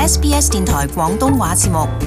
SBS 電台廣東話節目。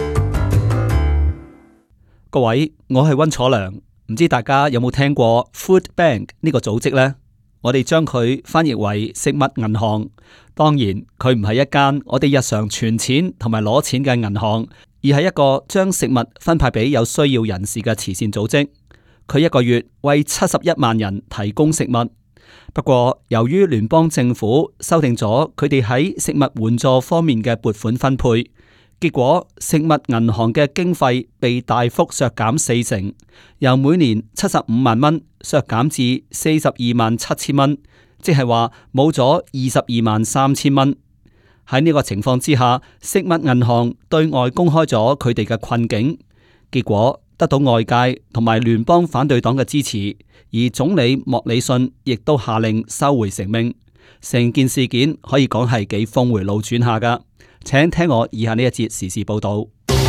各位，我係溫楚良，唔知大家有冇聽過 Food Bank 呢個組織呢？我哋將佢翻譯為食物銀行。當然，佢唔係一間我哋日常存錢同埋攞錢嘅銀行，而係一個將食物分派俾有需要人士嘅慈善組織。佢一個月為71萬人提供食物。不過，由於聯邦政府修訂咗佢哋喺食物援助方面嘅撥款分配，結果食物銀行嘅經費被大幅削減40%，由每年75萬蚊削減至42萬7千蚊，即係話冇咗22萬3千蚊。喺呢個情況之下，食物銀行對外公開咗佢哋嘅困境，結果得到外界同埋聯邦反對黨嘅支持，而總理莫里遜亦都下令收回成命。成件事件可以講係幾峰回路轉下㗎。請聽我以下呢一節時事報道。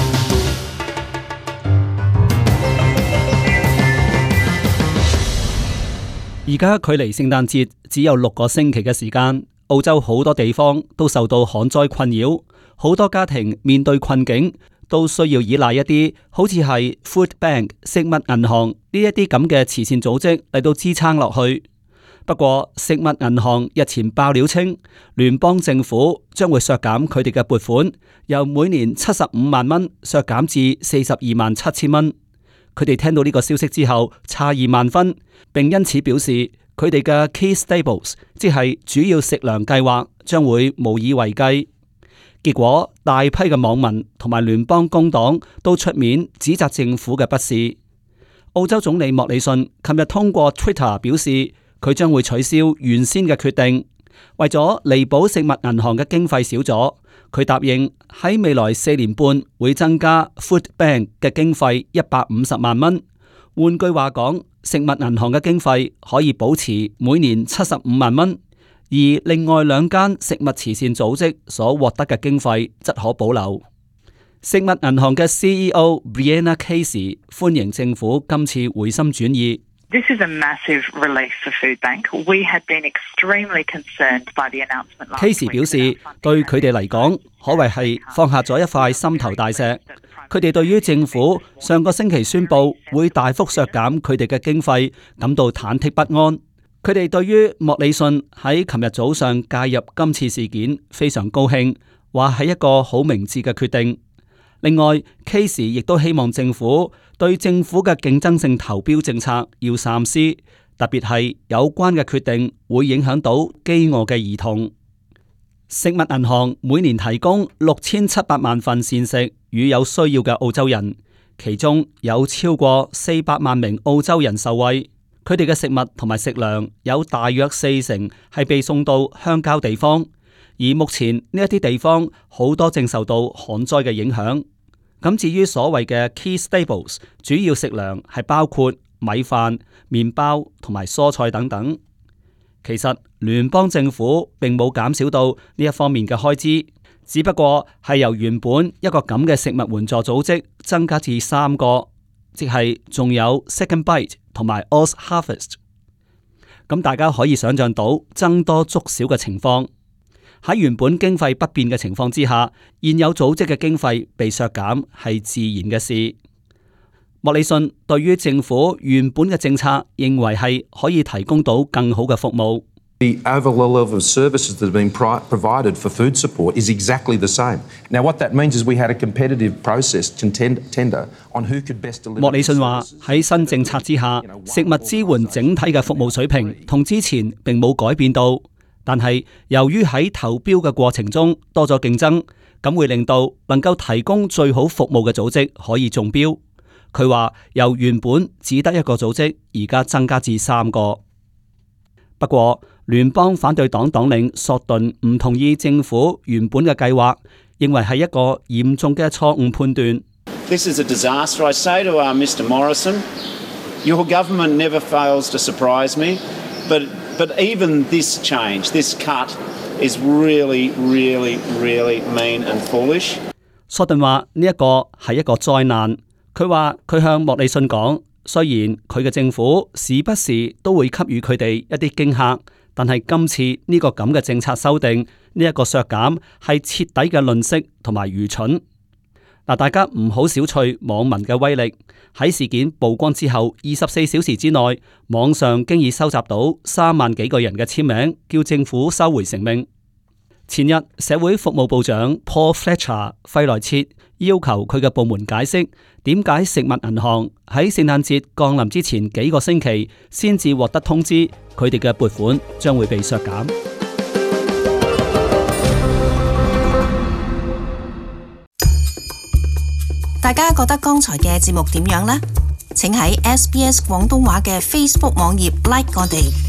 而家距離聖誕節只有6個星期嘅時間，澳洲好多地方都受到旱災困擾，好多家庭面對困境，都需要依賴一啲好似係 Food Bank 食物銀行呢一啲咁嘅慈善組織嚟到支撐落去。不過食物銀行日前爆料稱，聯邦政府將會削減佢哋嘅撥款，由每年75萬蚊削減至42萬7千蚊。佢哋聽到呢個消息之後詫異萬分，並因此表示佢哋嘅 Key Staples 即係主要食糧計劃將會無以為繼。結果大批嘅網民同埋聯邦工黨都出面指責政府嘅不是。澳洲總理莫里遜琴日通過 Twitter 表示，佢將會取消原先嘅決定，為咗彌補食物銀行嘅經費少咗，佢答應喺未來4年半會增加 Food Bank 嘅經費150萬蚊。換句話講，食物銀行嘅經費可以保持每年75萬蚊，而另外2間食物慈善組織所獲得嘅經費則可保留。食物銀行嘅 CEO Brianna Casey 歡迎政府今次回心轉意。 This is a massive relief for Food Bank. We had been extremely concerned by the announcement last week. Casey 表示，對佢哋嚟講，可謂係放下咗一塊心頭大石。佢哋對於政府上個星期宣布會大幅削減佢哋嘅經費感到忐忑不安。佢哋對於莫里遜喺琴日早上介入今次事件非常高興，話係一個好明智嘅決定。另外 Casey 亦都希望政府對政府嘅競爭性投標政策要三思，特別係有關嘅決定會影響到飢餓嘅兒童。食物銀行每年提供6700萬份膳食予有需要嘅澳洲人，其中有超過400萬名澳洲人受惠。佢哋嘅食物同埋食糧有大約40%係被送到鄉郊地方，而目前呢一啲地方好多正受到旱災嘅影響。咁至於所謂嘅 Key Staples， 主要食糧係包括米飯、麵包同埋蔬菜等等。其實聯邦政府並冇減少到呢一方面嘅開支，只不過係由原本一個咁嘅食物援助組織增加至3個，即係仲有 Second Bite 同埋 Oz Harvest。咁大家可以想象到僧多粥少嘅情況。喺原本經費不變嘅情況之下，現有組織嘅經費被削減係自然嘅事。莫里遜對於政府原本嘅政策認為係可以提供到更好嘅服務。 The overall level of services that have been provided for food support is exactly the same. Now, what that means is we had a competitive process tender on who could best deliver. 莫里遜話喺新政策之下，食物支援整體嘅服務水平同之前並冇改變到。但係由於喺投標嘅過程中多咗競爭，咁會令到能夠提供最好服務嘅組織可以中標。佢話由原本只得1個組織，而家增加至3個。不過聯邦反對黨黨領索頓唔同意政府原本嘅計劃，認為係一個嚴重嘅錯誤判斷。 This is a disaster. I say to Mr. Morrison, your government never fails to surprise me, but even this change, this cut, is really, really, really mean and foolish. 索頓話呢一個係一個災難。佢話佢向莫里遜講，雖然佢嘅政府時不時都會給予佢哋一啲驚嚇，但係今次呢個咁嘅政策修訂呢一個削減係徹底嘅吝嗇同埋愚蠢。大家唔好小覷網民嘅威力。喺事件曝光之後24小時之內，網上經已收集到3萬幾個人嘅簽名，叫政府收回成命。前日，社會服務部長 Paul Fletcher 費萊切要求佢嘅部門解釋點解食物銀行喺聖誕節降臨之前幾個星期先至獲得通知，佢哋嘅撥款將會被削減。 大家覺得剛才嘅節目點樣呢？請喺SBS 廣東話嘅 Facebook 網頁 like 我哋。